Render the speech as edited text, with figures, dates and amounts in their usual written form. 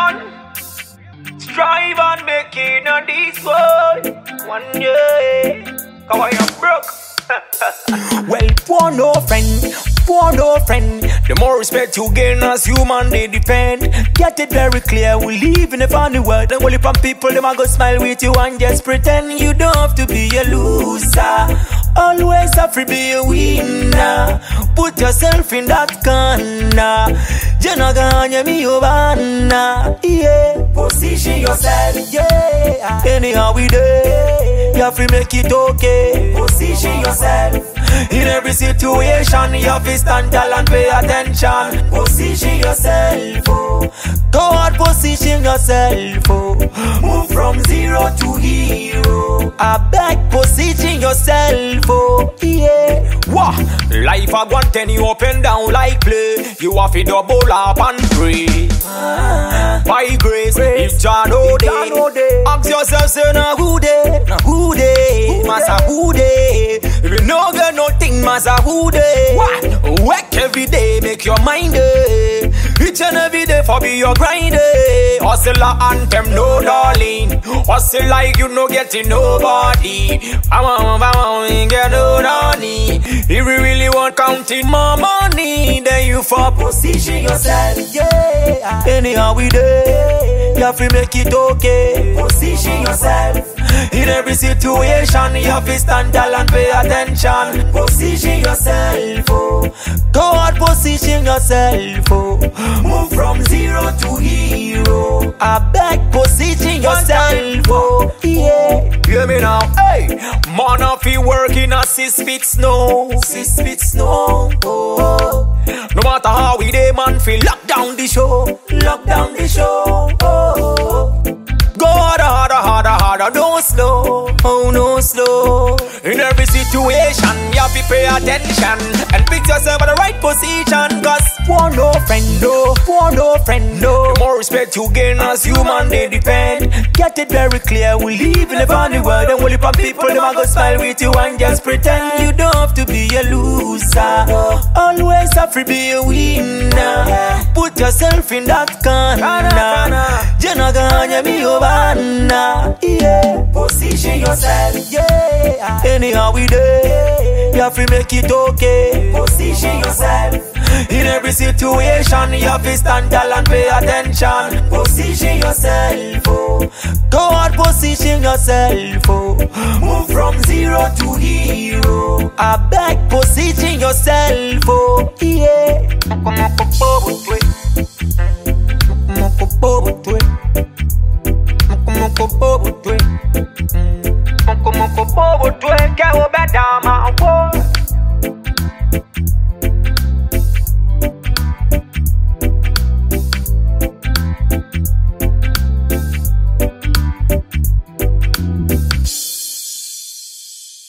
man. Strive and make it on this world. One day, cause I am broke. Well, poor no friend. The more respect you gain as human, they defend. Get it very clear, we live in a funny world. And only from people, them a go smile with you and just pretend. You don't have to be a loser. Always have to be a winner. Put yourself in that corner. Janaganya mi obana. Yeah, position yourself. Yeah, anyhow we do, you have to make it okay. Position yourself. In every situation, you have to stand tall and pay attention. Position yourself, oh. God, position yourself, oh. Move from zero to hero. I beg, position yourself, oh. Yeah. Wah, life a go turn you up and down like play. You have to double up and pray. By grace, if Jah know day. Ask yourself, say na who day? Na who day? Massa who day? If you no get nothing, massa who day? Work every day, make your mind day. Each and every day for be your grind day. Hustle a anthem, no darling. Hustle like you no getting nobody. Get no money. If you really want counting more money, then you for position yourself. Yeah, anyhow we do, you have to make it okay. Position yourself. In every situation, you have to stand tall and pay attention. Position yourself, oh. God, position yourself, oh. Move from zero to hero. I beg, position yourself, oh. Yeah. Hear me now, hey. Man of you working at 6 feet snow. 6 feet snow, oh. No matter how we dey, man, feel lock down the show. Lock down the show, oh. Go harder, don't slow. Oh, no slow. In every situation, you have to pay attention and pick yourself at the right position. Cause poor no friend, no. The more respect you gain as human, they depend. Get it very clear, we live in a funny world. And only from people, them a go smile with you and just pretend. You don't have to be a loser. Always have to be a winner. Put yourself in that corner. Janaganya mi obana. Yeah, position yourself. Yeah, anyhow we do, you have to make it okay. Position yourself. In every situation, you have to stand tall and pay attention. Position yourself, oh. God, position yourself, oh. Move from zero to hero. I beg, position yourself, oh. Yeah.